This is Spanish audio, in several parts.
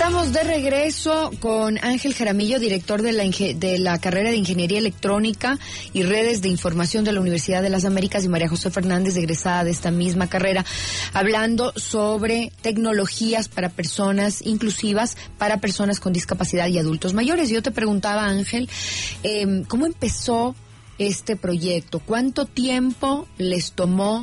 Estamos de regreso con Ángel Jaramillo, director de la carrera de Ingeniería Electrónica y Redes de Información de la Universidad de las Américas, y María José Fernández, egresada de esta misma carrera, hablando sobre tecnologías para personas inclusivas, para personas con discapacidad y adultos mayores. Yo te preguntaba, Ángel, ¿cómo empezó este proyecto? ¿Cuánto tiempo les tomó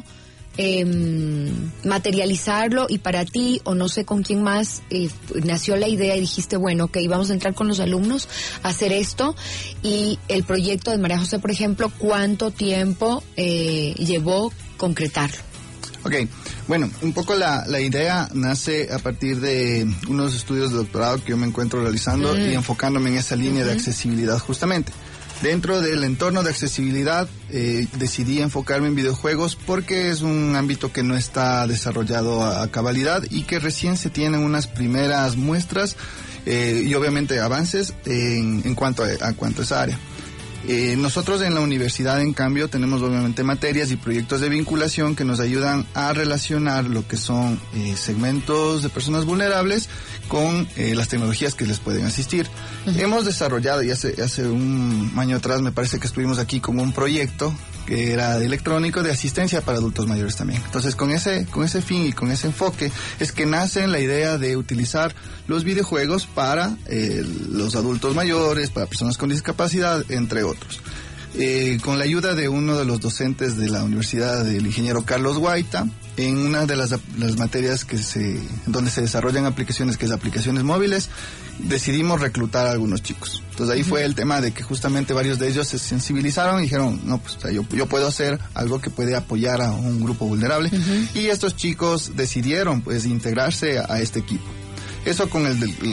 materializarlo? Y para ti, o no sé con quién más, nació la idea y dijiste, bueno, ok, vamos a entrar con los alumnos a hacer esto. Y el proyecto de María José, por ejemplo, ¿cuánto tiempo llevó concretarlo? Ok, bueno, un poco la idea nace a partir de unos estudios de doctorado que yo me encuentro realizando y enfocándome en esa línea de accesibilidad justamente. Dentro del entorno de accesibilidad decidí enfocarme en videojuegos porque es un ámbito que no está desarrollado a cabalidad y que recién se tienen unas primeras muestras y obviamente avances en cuanto a esa área. Nosotros en la universidad, en cambio, tenemos obviamente materias y proyectos de vinculación que nos ayudan a relacionar lo que son segmentos de personas vulnerables con las tecnologías que les pueden asistir. Hemos desarrollado, y hace un año atrás me parece que estuvimos aquí con un proyecto que era electrónico de asistencia para adultos mayores también. Entonces, con ese fin y con ese enfoque es que nace la idea de utilizar los videojuegos para los adultos mayores, para personas con discapacidad, entre otros. Con la ayuda de uno de los docentes de la Universidad del Ingeniero Carlos Guaita, en una de las materias donde se desarrollan aplicaciones, que es aplicaciones móviles, decidimos reclutar a algunos chicos. Entonces ahí fue el tema de que justamente varios de ellos se sensibilizaron y dijeron, no, pues yo puedo hacer algo que puede apoyar a un grupo vulnerable. Y estos chicos decidieron pues integrarse a este equipo. Eso con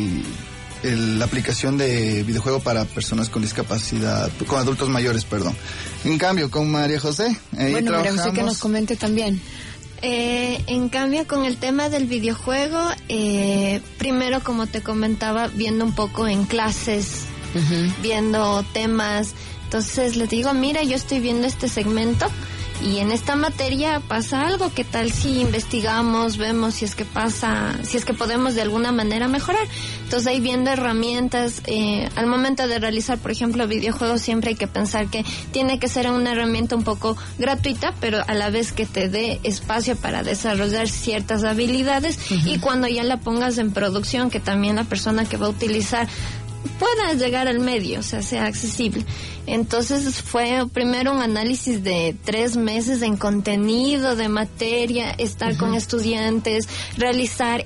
la aplicación de videojuego para personas con discapacidad, con adultos mayores, perdón. En cambio, con María José, bueno, María José, que nos comente también. En cambio, con el tema del videojuego, primero, como te comentaba, viendo un poco en clases, viendo temas. Entonces les digo, mira, yo estoy viendo este segmento y en esta materia pasa algo. ¿Qué tal si investigamos, vemos si es que podemos de alguna manera mejorar? Entonces ahí viendo herramientas, al momento de realizar, por ejemplo, videojuegos, siempre hay que pensar que tiene que ser una herramienta un poco gratuita, pero a la vez que te dé espacio para desarrollar ciertas habilidades, y cuando ya la pongas en producción, que también la persona que va a utilizar pueda llegar al medio, o sea accesible. Entonces fue primero un análisis de 3 meses en contenido de materia, estar con estudiantes, realizar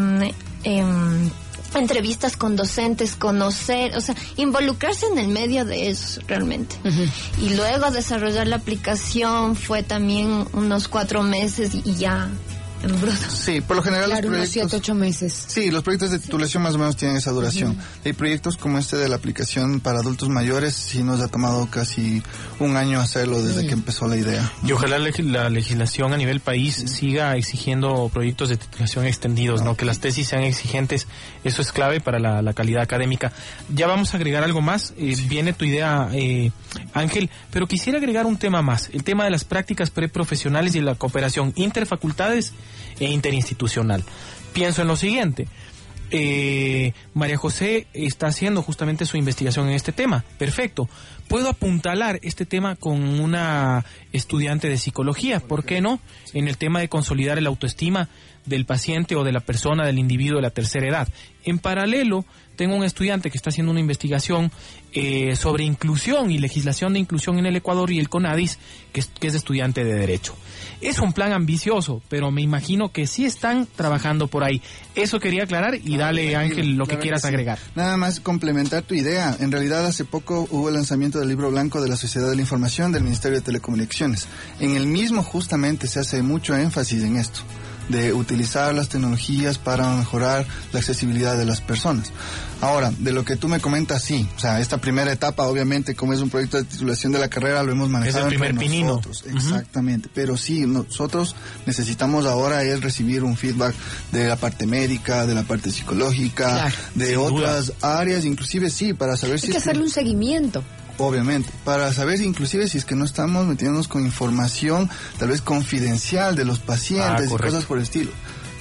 entrevistas con docentes, conocer, o sea, involucrarse en el medio de ellos realmente. Y luego desarrollar la aplicación fue también unos 4 meses y ya en bruto. Sí, por lo general claro, los proyectos... unos 7-8 meses. Sí, los proyectos de titulación más o menos tienen esa duración. Hay proyectos como este de la aplicación para adultos mayores, sí nos ha tomado casi un año hacerlo desde que empezó la idea. Y ojalá la legislación a nivel país siga exigiendo proyectos de titulación extendidos, ¿no? Que las tesis sean exigentes, eso es clave para la calidad académica. Ya vamos a agregar algo más, viene tu idea, Ángel, pero quisiera agregar un tema más, el tema de las prácticas preprofesionales y la cooperación interfacultades e interinstitucional. Pienso en lo siguiente, María José está haciendo justamente su investigación en este tema, perfecto. Puedo apuntalar este tema con una estudiante de psicología, ¿por qué no? En el tema de consolidar el autoestima del paciente o de la persona, del individuo de la tercera edad. En paralelo, tengo un estudiante que está haciendo una investigación sobre inclusión y legislación de inclusión en el Ecuador, y el CONADIS, que es estudiante de Derecho. Es un plan ambicioso, pero me imagino que sí están trabajando por ahí. Eso quería aclarar, y dale, Ángel, lo que quieras agregar. Nada más complementar tu idea. En realidad, hace poco hubo el lanzamiento del libro blanco de la Sociedad de la Información del Ministerio de Telecomunicaciones. En el mismo justamente se hace mucho énfasis en esto, de utilizar las tecnologías para mejorar la accesibilidad de las personas. Ahora, de lo que tú me comentas, sí, o sea, esta primera etapa, obviamente, como es un proyecto de titulación de la carrera, lo hemos manejado es el primer pinino. Exactamente, pero sí, nosotros necesitamos ahora es recibir un feedback de la parte médica, de la parte psicológica, claro, de otras áreas, inclusive sí, para saber si... Hay que hacerle un seguimiento. Obviamente, para saber inclusive si es que no estamos metiéndonos con información tal vez confidencial de los pacientes y cosas por el estilo.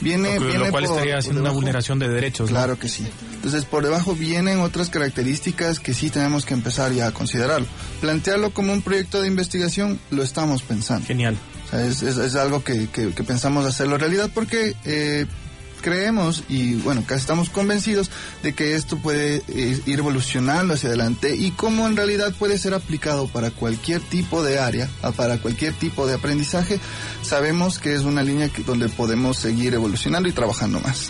lo cual estaría haciendo una vulneración de derechos. Claro, ¿no? que sí. Entonces, por debajo vienen otras características que sí tenemos que empezar ya a considerarlo. Plantearlo como un proyecto de investigación, lo estamos pensando. Genial. O sea, es algo que pensamos hacerlo realidad porque creemos y bueno, casi estamos convencidos de que esto puede ir evolucionando hacia adelante y cómo en realidad puede ser aplicado para cualquier tipo de área, para cualquier tipo de aprendizaje. Sabemos que es una línea donde podemos seguir evolucionando y trabajando más.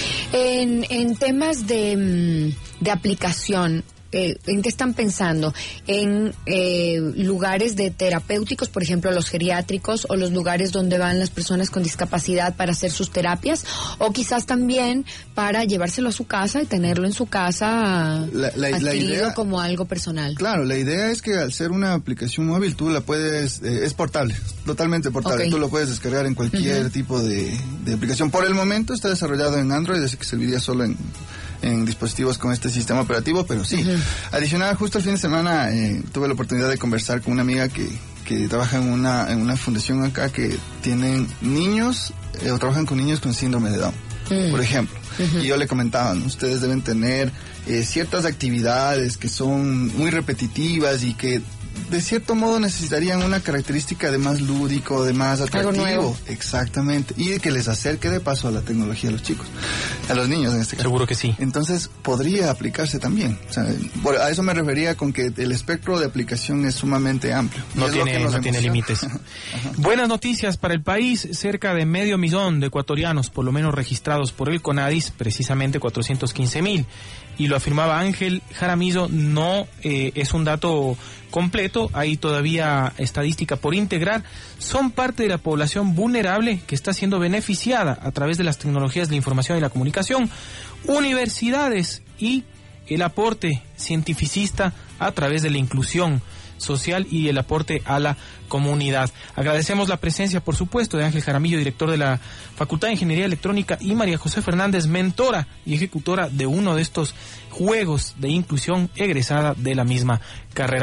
En temas de aplicación, ¿en qué están pensando? ¿En lugares de terapéuticos, por ejemplo, los geriátricos o los lugares donde van las personas con discapacidad para hacer sus terapias? ¿O quizás también para llevárselo a su casa y tenerlo en su casa adquirido la idea, como algo personal? Claro, la idea es que al ser una aplicación móvil tú la puedes, es portable, totalmente portable. Okay. Tú lo puedes descargar en cualquier tipo de aplicación. Por el momento está desarrollado en Android, así que serviría solo en dispositivos con este sistema operativo, pero sí. Adicional, justo el fin de semana tuve la oportunidad de conversar con una amiga que trabaja en una fundación acá que tienen niños o trabajan con niños con síndrome de Down, por ejemplo. Y yo le comentaba, ¿no? Ustedes deben tener ciertas actividades que son muy repetitivas y que de cierto modo necesitarían una característica de más lúdico, de más atractivo. Exactamente. Y que les acerque de paso a la tecnología a los chicos, a los niños en este caso. Seguro que sí. Entonces podría aplicarse también. O sea, a eso me refería con que el espectro de aplicación es sumamente amplio. No tiene límites. Buenas noticias para el país. Cerca de 500,000 de ecuatorianos, por lo menos registrados por el CONADIS, precisamente 415,000. Y lo afirmaba Ángel Jaramillo, no es un dato completo, hay todavía estadística por integrar, son parte de la población vulnerable que está siendo beneficiada a través de las tecnologías de la información y la comunicación, universidades y el aporte cientificista a través de la inclusión social y el aporte a la comunidad. Agradecemos la presencia, por supuesto, de Ángel Jaramillo, director de la Facultad de Ingeniería Electrónica, y María José Fernández, mentora y ejecutora de uno de estos juegos de inclusión egresada de la misma carrera.